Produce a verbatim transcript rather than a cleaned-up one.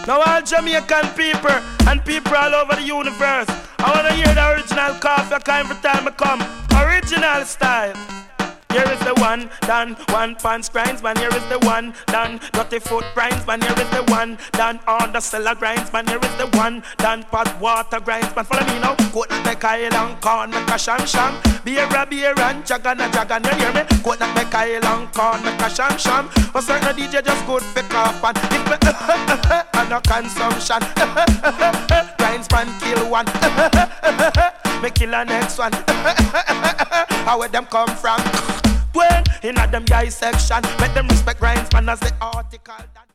Now all Jamaican people and people all over the universe, I wanna hear the original coffee kind every time I come. Original style. Here is the one, done, one pants grinds, man. Here is the one, done, dirty foot grinds, man. Here is the one, done, on the cellar grinds, man. Here is the one, done, pot water grinds, man. Follow me now. Coat not make Kyle and corn, make a sham sham. Beer a beer and jagan a jagan, you hear me? Coat not make Kyle and corn, make a sham sham. For certain D J just good pick up and if me and no consumption. Grinds man kill one, me kill a next one. How where them come from? When in a them guy section, make them respect grinds man as the article.